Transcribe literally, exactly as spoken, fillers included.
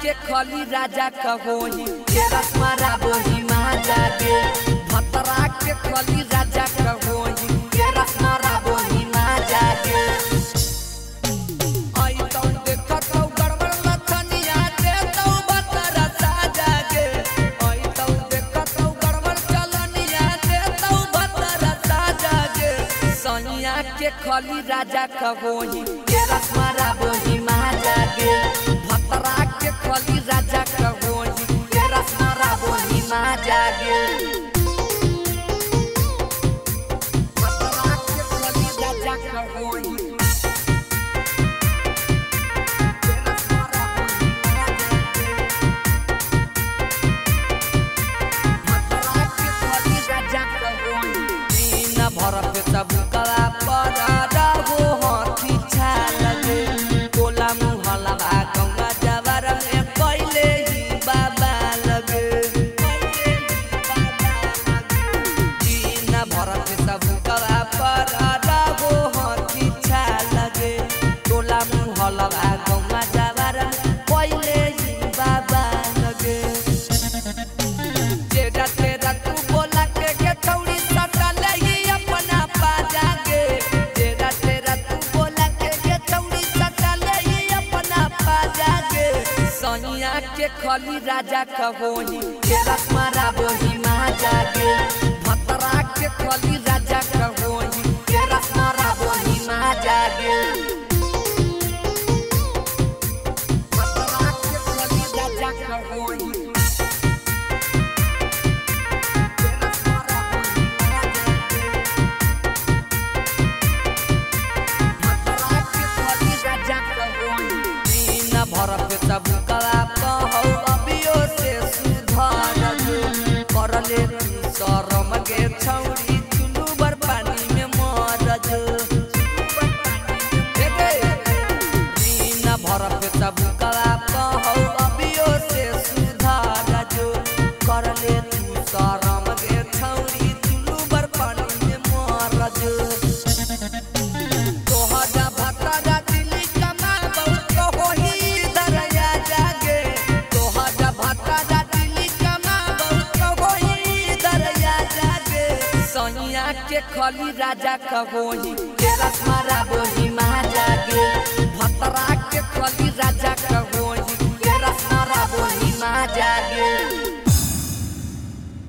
के खली राजा कहोही के रसमारा बोही माँ जागे भतरा के खली राजा कहोही के रसमारा बोही माँ जागे आई तो देखो तो गड़बड़ लथनिया दे तो भतरा सा जागे आई तो देखो तो गड़बड़ चलनिया दे तो भतरा सा जागे सनिया के खली राजा कहोही के रसमारा बोही माँ जागे भतरा के खली राजा कहोही के रसमारा बोही माँ जागे भतरा के खली राजा कहोही के रसमारा बोही माँ जागे भतरा के खली राजा कहोही दिन भर पे सब कला पर रहो हाथी छाल गे कोला मुहला गंगा जवर में पहले ही बाबा लगे दिन भर पे सब कला पर रहो हाथी छाल गे कोला मुहला गंगा जवर में पहले ही बाबा लगे तेरा तेरा तू बोला के के थोड़ी सटा ले अपना पा जागे तेरा तेरा तू बोला के के थोड़ी सटा ले अपना पा जागे सनिया के खली राजा कहोही के रसमारा बोही माँ जागे भतरा के खली राजा कहोही के रसमारा बोही माँ जागे भतरा के खली राजा कहोही भर पे सब कला कहौ अबियो से सुधार कर ले शरम के छौरी चुलू बर पानी में मर दिन भर पे सब कला कहौ अबियो से सुधार कर ले तू शरम के छौरी चुलू बर पानी में मर तोहरा भतरा दिल्ली कमा बहुत कहोही दरया जागे तोहरा भतरा दिल्ली कमा बहुत कहोही दरया जागे सनिया के खली राजा कहोही के रसमारा बोही माँ जागे भतरा के खली राजा